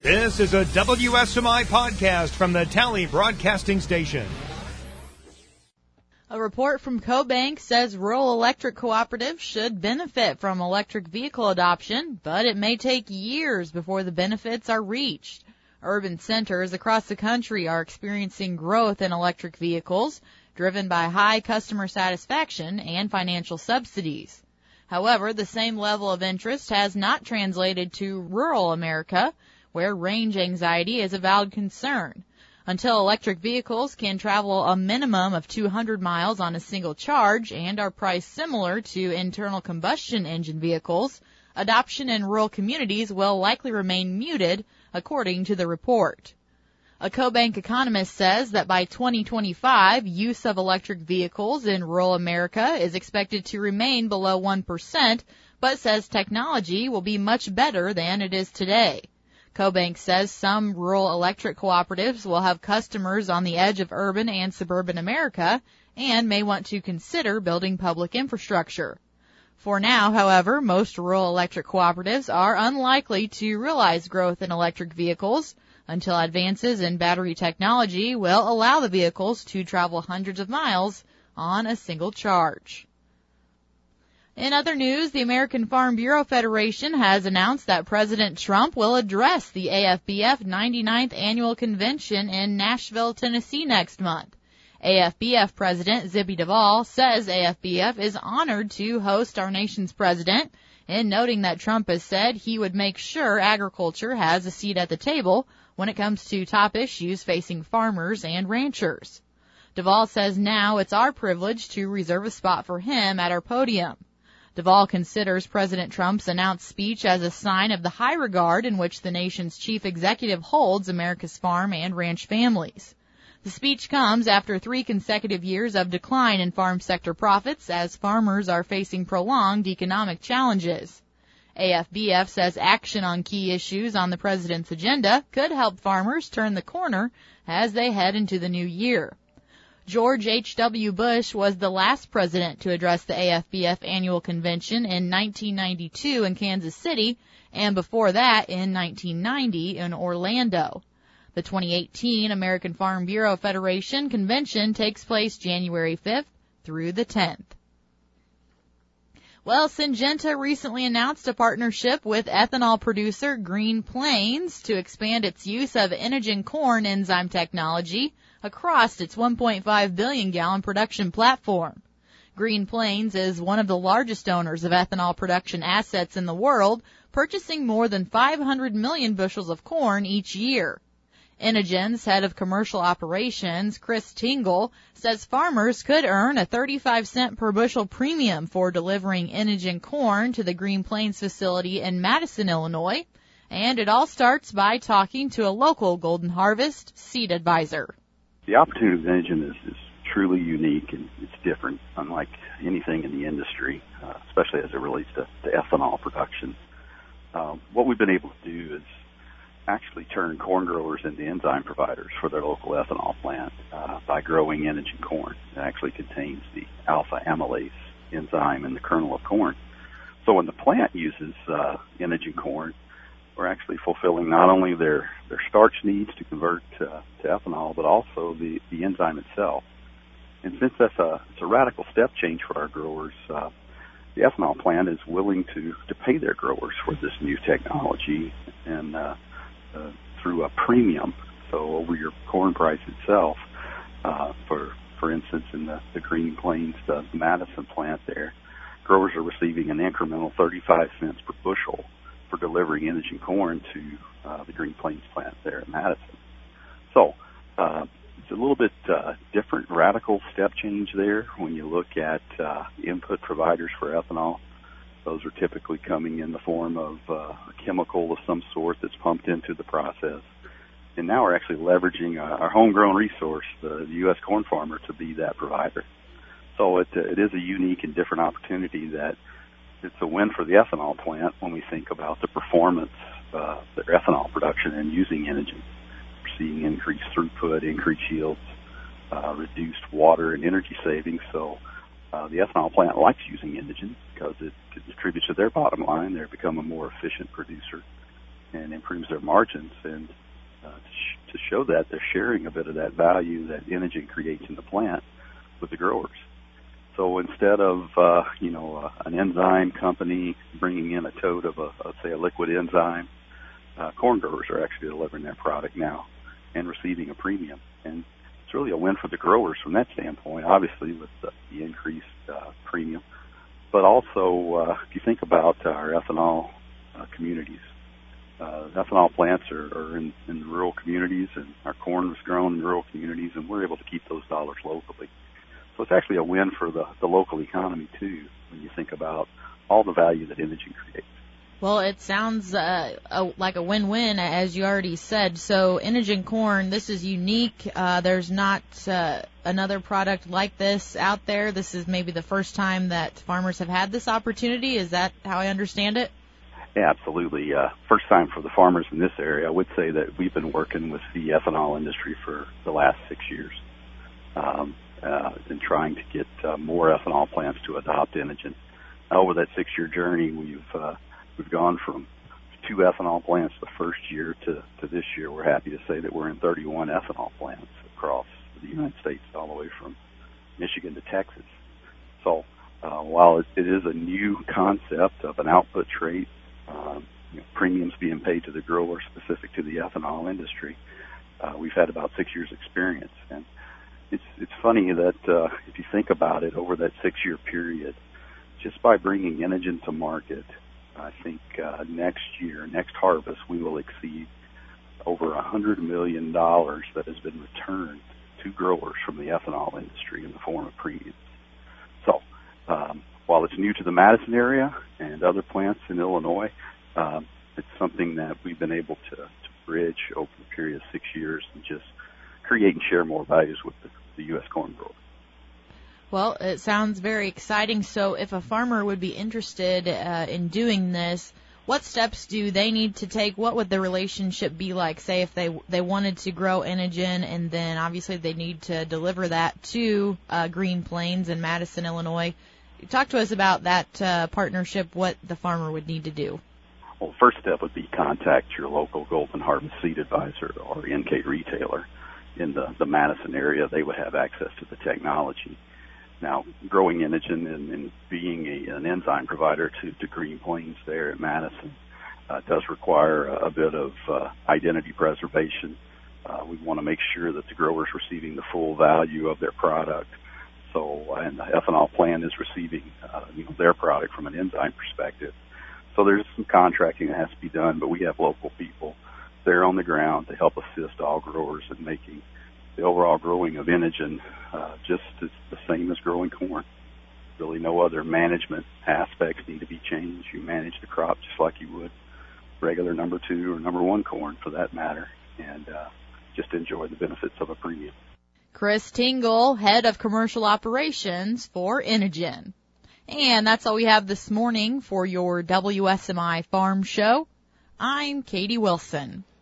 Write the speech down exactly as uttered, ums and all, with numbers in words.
This is a W S M I podcast from the Tally Broadcasting Station. A report from CoBank says rural electric cooperatives should benefit from electric vehicle adoption, but it may take years before the benefits are reached. Urban centers across the country are experiencing growth in electric vehicles, driven by high customer satisfaction and financial subsidies. However, the same level of interest has not translated to rural America, where range anxiety is a valid concern. Until electric vehicles can travel a minimum of two hundred miles on a single charge and are priced similar to internal combustion engine vehicles, adoption in rural communities will likely remain muted, according to the report. A CoBank economist says that by twenty twenty-five, use of electric vehicles in rural America is expected to remain below one percent, but says technology will be much better than it is today. CoBank says some rural electric cooperatives will have customers on the edge of urban and suburban America and may want to consider building public infrastructure. For now, however, most rural electric cooperatives are unlikely to realize growth in electric vehicles until advances in battery technology will allow the vehicles to travel hundreds of miles on a single charge. In other news, the American Farm Bureau Federation has announced that President Trump will address the A F B F ninety-ninth Annual Convention in Nashville, Tennessee next month. A F B F President Zippy Duvall says A F B F is honored to host our nation's president, in noting that Trump has said he would make sure agriculture has a seat at the table when it comes to top issues facing farmers and ranchers. Duvall says now it's our privilege to reserve a spot for him at our podium. Duvall considers President Trump's announced speech as a sign of the high regard in which the nation's chief executive holds America's farm and ranch families. The speech comes after three consecutive years of decline in farm sector profits as farmers are facing prolonged economic challenges. A F B F says action on key issues on the president's agenda could help farmers turn the corner as they head into the new year. George H W Bush was the last president to address the A F B F annual convention in nineteen ninety-two in Kansas City, and before that in nineteen ninety in Orlando. The twenty eighteen American Farm Bureau Federation convention takes place January fifth through the tenth. Well, Syngenta recently announced a partnership with ethanol producer Green Plains to expand its use of Inogen corn enzyme technology across its one point five billion gallon production platform. Green Plains is one of the largest owners of ethanol production assets in the world, purchasing more than five hundred million bushels of corn each year. Inogen's head of commercial operations, Chris Tingle, says farmers could earn a thirty-five cent per bushel premium for delivering Inogen corn to the Green Plains facility in Madison, Illinois, and it all starts by talking to a local Golden Harvest seed advisor. The opportunity with Inogen is, is truly unique and it's different, unlike anything in the industry, uh, especially as it relates to, to ethanol production. Um, what we've been able to do is actually turn corn growers into enzyme providers for their local ethanol plant uh, by growing Inogen corn. It actually contains the alpha amylase enzyme in the kernel of corn. So when the plant uses uh, Inogen corn, we're actually fulfilling not only their, their starch needs to convert uh, to ethanol, but also the, the enzyme itself. And since that's a, it's a radical step change for our growers, uh, the ethanol plant is willing to, to pay their growers for this new technology and uh, uh, through a premium, so over your corn price itself. Uh, for for instance, in the, the Green Plains, the Madison plant there, growers are receiving an incremental thirty-five cents per bushel for delivering Inogen corn to uh, the Green Plains plant there at Madison. So uh, it's a little bit uh, different, radical step change there when you look at uh, input providers for ethanol. Those are typically coming in the form of uh, a chemical of some sort that's pumped into the process. And now we're actually leveraging uh, our homegrown resource, the, the U S corn farmer, to be that provider. So it, uh, it is a unique and different opportunity that it's a win for the ethanol plant when we think about the performance of uh, their ethanol production and using Inogen. We're seeing increased throughput, increased yields, uh, reduced water and energy savings. So uh, the ethanol plant likes using Inogen because it contributes to their bottom line. They become a more efficient producer. and improves their margins. And uh, to, sh- to show that, they're sharing a bit of that value that Inogen creates in the plant with the growers. So instead of, uh, you know, uh, an enzyme company bringing in a tote of, a, let's say, a liquid enzyme, uh, corn growers are actually delivering their product now and receiving a premium. And it's really a win for the growers from that standpoint, obviously with the, the increased uh, premium. But also, uh, if you think about our ethanol uh, communities, uh, ethanol plants are, are in, in rural communities, and our corn was grown in rural communities, and we're able to keep those dollars locally. So it's actually a win for the, the local economy, too, when you think about all the value that Inogen creates. Well, it sounds uh, a, like a win-win, as you already said. So Inogen corn, this is unique. Uh, there's not uh, another product like this out there. This is maybe the first time that farmers have had this opportunity. Is that how I understand it? Yeah, absolutely. Uh, first time for the farmers in this area. I would say that we've been working with the ethanol industry for the last six years. Um, Uh, and trying to get uh, more ethanol plants to adopt Inogen. Over that six-year journey, we've uh, we've gone from two ethanol plants the first year to, to this year. We're happy to say that we're in thirty-one ethanol plants across the United States, all the way from Michigan to Texas. So uh, while it, it is a new concept of an output trait, um, you know, premiums being paid to the grower specific to the ethanol industry, uh, we've had about six years' experience. And It's it's funny that uh, if you think about it, over that six-year period, just by bringing Inogen to market, I think uh, next year, next harvest, we will exceed over one hundred million dollars that has been returned to growers from the ethanol industry in the form of premiums. So um, while it's new to the Madison area and other plants in Illinois, um, it's something that we've been able to, to bridge over the period of six years and just create and share more values with the, the U S corn grower. Well, it sounds very exciting. So if a farmer would be interested uh, in doing this, what steps do they need to take? What would the relationship be like, say, if they they wanted to grow Inogen, and then obviously they need to deliver that to uh, Green Plains in Madison, Illinois? Talk to us about that uh, partnership, what the farmer would need to do. Well, the first step would be contact your local Golden Harvest Seed Advisor or N K retailer in the, the Madison area. They would have access to the technology. Now, growing Inogen and, and being a, an enzyme provider to, to Green Plains there at Madison uh, does require a, a bit of uh, identity preservation. Uh, we want to make sure that the grower is receiving the full value of their product. So, and the ethanol plant is receiving uh, you know, their product from an enzyme perspective. So there's some contracting that has to be done, but we have local people there on the ground to help assist all growers in making the overall growing of Inogen uh, just as the same as growing corn. Really no other management aspects need to be changed. You manage the crop just like you would regular number two or number one corn for that matter, and uh, just enjoy the benefits of a premium. Chris Tingle, Head of Commercial Operations for Inogen. And that's all we have this morning for your W S M I Farm Show. I'm Katie Wilson.